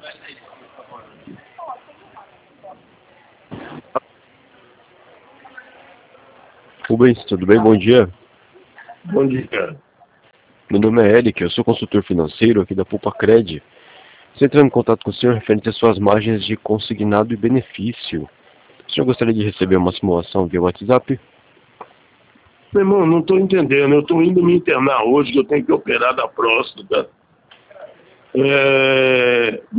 Rubens, tudo bem? Bom dia. Bom dia. Meu nome é Eric, eu sou consultor financeiro aqui da Poupa-Cred. Estou entrando em contato com o senhor referente às suas margens de consignado e benefício. O senhor gostaria de receber uma simulação via WhatsApp? Meu irmão, não estou entendendo. Eu estou indo me internar hoje, que eu tenho que operar da próstata.